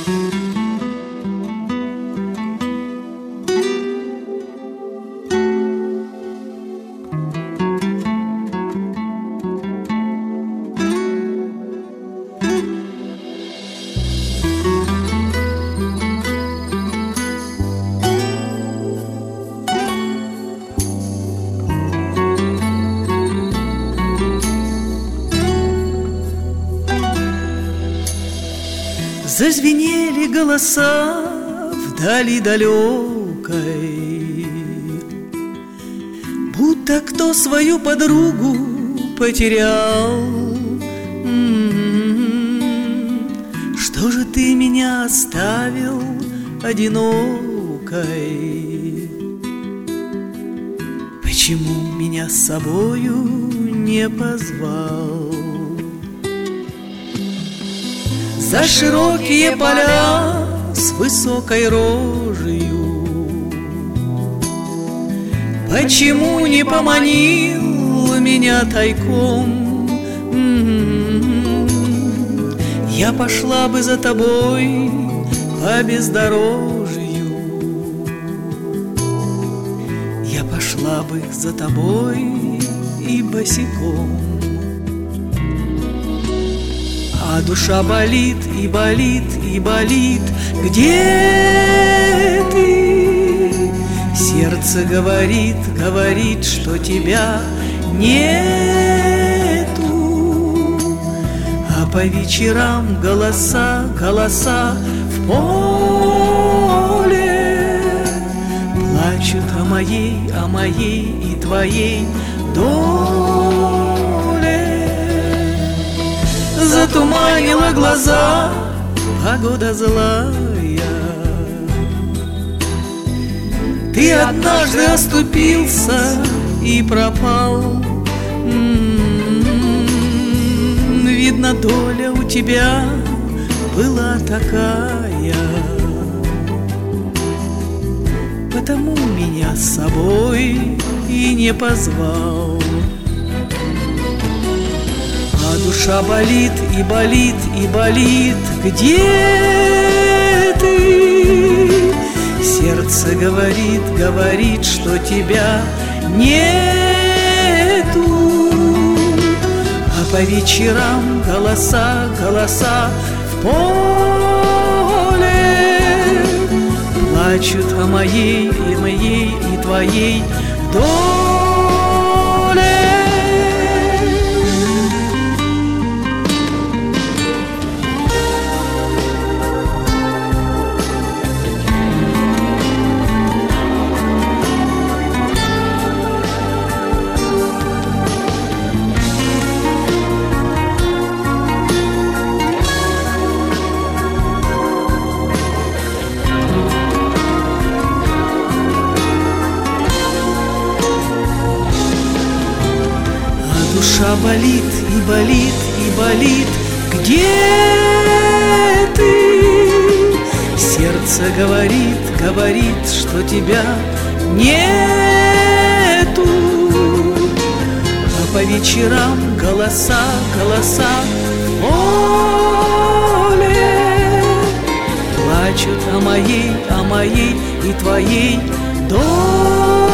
Зазвенели голоса вдали далекой, будто кто свою подругу потерял. Что же ты меня оставил одинокой? Почему меня с собою не позвал? За широкие поля с высокой рожею почему не поманил меня тайком? Я пошла бы за тобой по бездорожью, я пошла бы за тобой и босиком. А душа болит и болит и болит. Где ты? Сердце говорит, говорит, что тебя нету. А по вечерам голоса, голоса в поле плачут о моей и твоей доле. Затуманила глаза погода злая. Ты однажды оступился и пропал. Видно, доля у тебя была такая, потому меня с собой и не позвал. А душа болит и болит и болит. Где ты? Сердце говорит, говорит, что тебя нету. А по вечерам голоса, голоса в поле плачут о моей и твоей доле. Душа болит и болит и болит. Где ты? Сердце говорит, говорит, что тебя нету. А по вечерам голоса, голоса в поле плачут о моей и твоей доле.